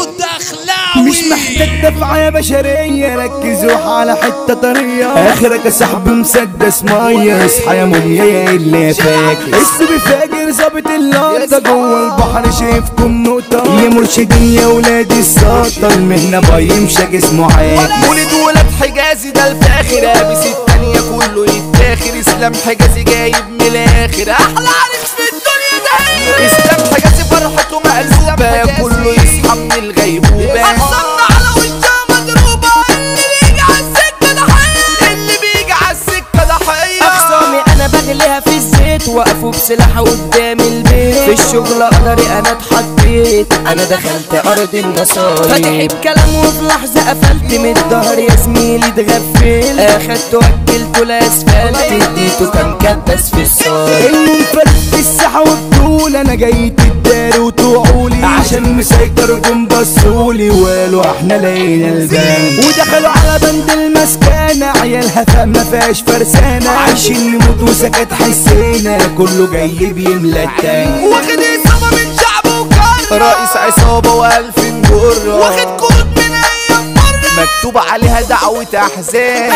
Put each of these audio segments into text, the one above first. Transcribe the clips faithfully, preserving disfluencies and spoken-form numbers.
مش محتاج دفعة يا بشرية، ركزوا على حتة طرية، اخرك يا صاحبي مسدس مية، اصحى يا موميا يا اللي فاكر السبي فاجر ظابط اللقطة جوه البحر شايفكم نقطة، يا مرشدين يا ولاد السلطة المهنة بايمشى جسمه عاكس، مولد ولاد حجازي ده الفاخر، لابس التانية كله يتاخر، اسلام حجازي جايب من الاخر، احلى عريس في الدنيا ده اسلام حجازي فرحته مقلوبة، كله يصحى من الغيبوبة، احسننا على وشها مضروبة، اللي بيجي على السكة ضحية، اللي بيجي على السكة ضحية، اخصامي انا بغليها في الزيت، وقفوا بسلاح قدام البيت، في الشغل قدري انا اتحطيت، انا دخلت ارض النصايب، فاتح بكلام وفي لحظة قفلت من الظهر يا زميلي اتغفلت، اخدت وكلته لاسفلت، اديته كام كبس في الصايب، المنفرد في الساحة والطول، انا جاي تداري وتوعولي عشان مسيطر جم بصولي، وقالوا احنا لقينا البان، ودخلوا على بند المسكانة، عيالها فما فيهاش فرسانة، عايشين نموت وسكت حسينا، كله جاي بيملى التاني، واخد اصابة من شعب وكرة، رئيس عصابة والف جرة، واخد كود من ايام مرة، مكتوب عليها دعوة احزان،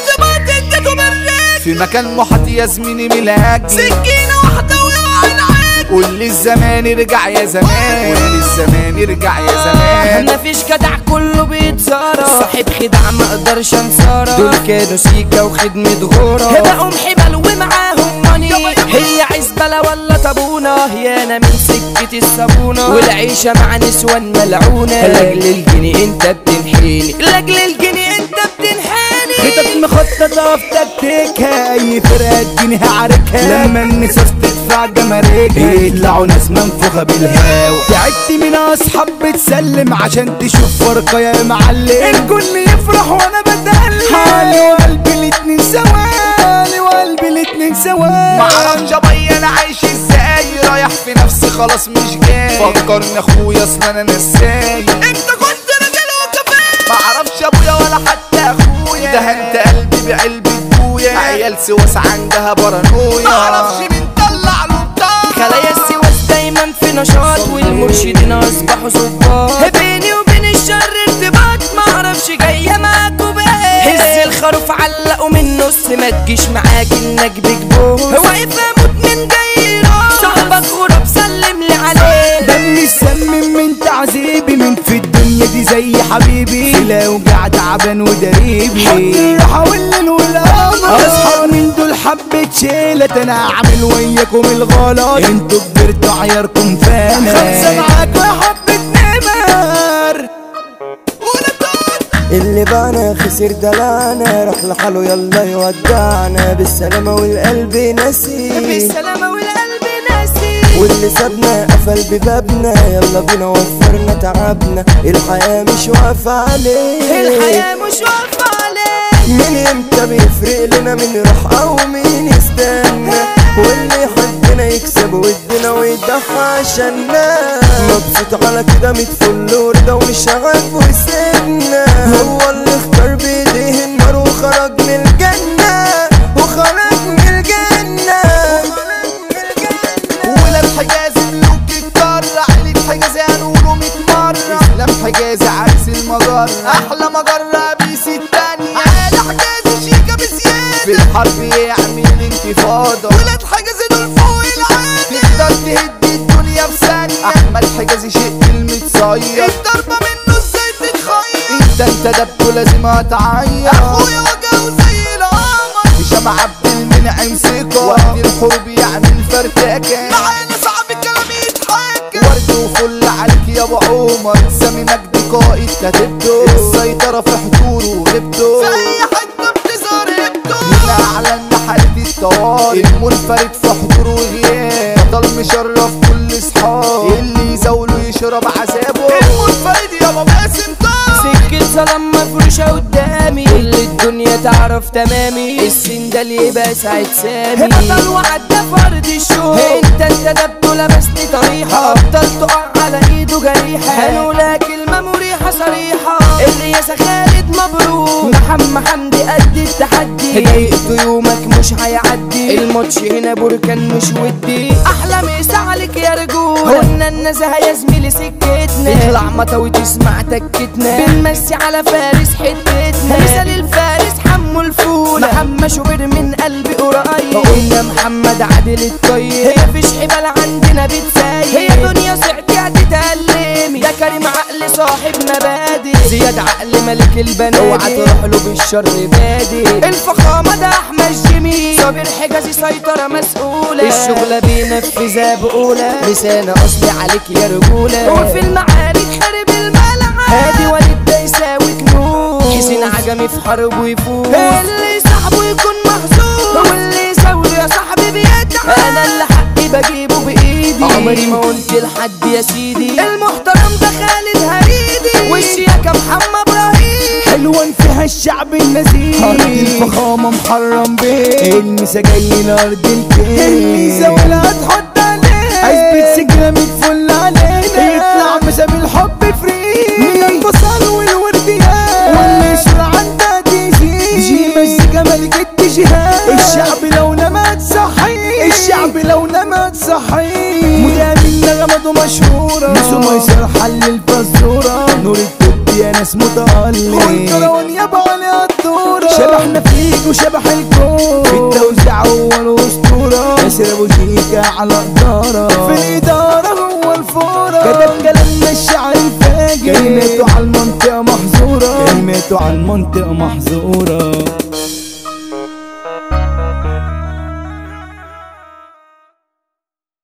في مكان محاط يا زميلي ملاك، سكينة واحدة ويقع العين، قول لي الزمان ارجع يا زمان، قول لي الزمان ارجع يا زمان، مفيش جدع كله بيتصارى، صاحب خدع ما اقدرش انصارى، دول كانوا سيكا وخدمة غورة، بقوا حبل ومعاهم ماني، هي عزبلة ولا طابونة، هي انا من سكة الصابونة، والعيشة مع نسوان ملعونة، لاجل الجنيه انت بتنحيني، لاجل الجنيه انت بتنحيني، خطط مخططة في تكتيكها، اي فرقة تجيني هعاركها، لما النساس تدفع جماركها، يطلعوا ناس منفوخة بالهوا، تعبت من اصحاب بتسلم عشان تشوف فرقة يا معلم، الكل يفرح وانا بتألم، حالي وقلبي الاتنين سوالي، وقلبي الاتنين سوالي، معرفش ابي انا عايش ازاي، رايح في نفسي خلاص مش جاي، فكرني اخويا اصل انا نساي، انت كنت راجل وكفايه، معرفش ابويا ولا حتى اخويا، دهنت قلبي بعلبة بويا، عيال سواس عندها بارانويا، معرفش مين طلع له بتاع، خلايا السواس دايما في نشاط، والمرشدين اصبحوا ظباط، بيني وبين الشر ارتباط، معرفش جايه معاكوا بايه، هز الخروف علقوا من النص، ما تجيش معاك انك بجبوس، واقف اموت من جاي صاحبك غراب سلم لي عليه، دمي السمم من تعذيبي، من في الدنيا دي زي حبيبي، لو قاعد تعبان ودريبي، حط الراحة والليل والقمر، اصحاب من دول حبة شيلة، انا اعمل وياكم الغلط، انتوا كبرتوا عياركم فانا، خمسة معاكوا يا حبة نمر، اللي بانا خسر دلانا، راح لحاله يلا يودعنا، بالسلامة والقلب ناسي، بالسلامة والقلب ناسي، واللي سابنا قفل ببابنا، يلا بينا وفرنا تعبنا، الحياة مش واقفة عليه، الحياة مش واقفة عليه، مين امتى بيفرق لنا من راح او مين يستنى، واللي يحبنا يكسب ودنا ويضحى عشاننا، مبسوط على كده ميت فل ورده ومش عاجبه وسيبنا، هو اللي اختار بايديه النار وخرج من الجنة، وخرج من الجنة، ولاد حجازي ملوك القارة، عيلة حجازي هنقوله ميت مرة، اسلام حجازي عكس المجرة، احلى مجرة بيس التانية، عيلة حجازي شيكة بزيادة، في الحرب يعمل انتفاضة، ولاد حجازي دول فوق العادة، تقدر تهد الدنيا في ثانية، احمد حجازي شق المتصير، الضربة منه ازاي تتخير، انت انت دبته لازم هتعير، اخويا وجهه زي القمر، هشام عبد المنعم ثقة، وقت الحروب يعمل فرتكة، معانا صعب الكلام يتحكى، ورد وفل عليك يا ابو عمر، سامي مجدي قائد كتبته، السيطرة في حضوره وغيبته، في اي حتة بتظهر هبته، هنا اعلنا حالة الطوارئ، المنفرد في حضوره وغياب، بطل مشرف كل اصحاب، اللي يزاوله يشرب عذابه، المنفرد يا ابو باسم سكة ظلام مفروشة قدامي، كل الدنيا تعرف تمامي، السن ده اللي يبقى سعيد سامي، بطل وعدى فرد الشوق، انت انت دبته لبسني طريحة، ابطال تقع على ايده جريحة، هنقولها كلمة مريحة صريحة، الرياسة خالد مبروك، محمد حمدي قد التحدي، ضايقته يومك مش هيعدي، الماتش هنا بركان مش ودي، احلى مسا عليك يا رجولة، قلنا النزهة يا زميلي سكتي، سكتنا اطلع مطا وتسمع تكتنا بنمسي على فارس حتتنا مثال الفارس حمو الفول محمد شوبر من قلبي قريب قلنا محمد عادل الطيب هي فيش حبال عندنا بتسايب هي دنيا صعدي هتتألمي ده كريم عقل صاحب مبادئ زياد عقل ملك البنات اوعى تروح له بالشر بادئ الفخامة ده احمد جميل صابر حجازي سيطرة مسؤولة الشغلة بينفذها بقولة لسانة اصلي عليك يا رجولة وفي المعارك خارب الملعب هادي وليد ده يساوي كنوز حسين عجمي في حرب ويفوز اللي صاحبه يكون محظوظ واللي يساوي يا صاحبي بيتعب انا اللي حقي بجيبه بايدي عمري ما قلت لحد يا سيدي المحترم ده خالد هريدي والشياكة محمد ابراهيم حلوان فيها الشعب النزيه أرض الفخامة محرم بيه الميزة جاي لأرض الكيل الميزة ولا هتحط عليه عزبة سجنة متفل علينا يطلع مسا بالحب فري من البصل والورديات واللي يشرع عندها تيزي جي مزيكا ملكة الجهاد الشعب لو نمت صحي الشعب لو نمت صحي مدامين نغمته مشهورة نسو ميسر حل الفزورة نور التوب يا ناس متألق والكرون يابا على الدورة شبحنا فيك وشبح الكون في التوزيع هو الأسطورة ياسر أبو شيكا على إدارة في الإدارة هو الفورة كتب كلامنا الشعر الفاجر كلماته على المنطقة محظورة كلماته على المنطقة محظورة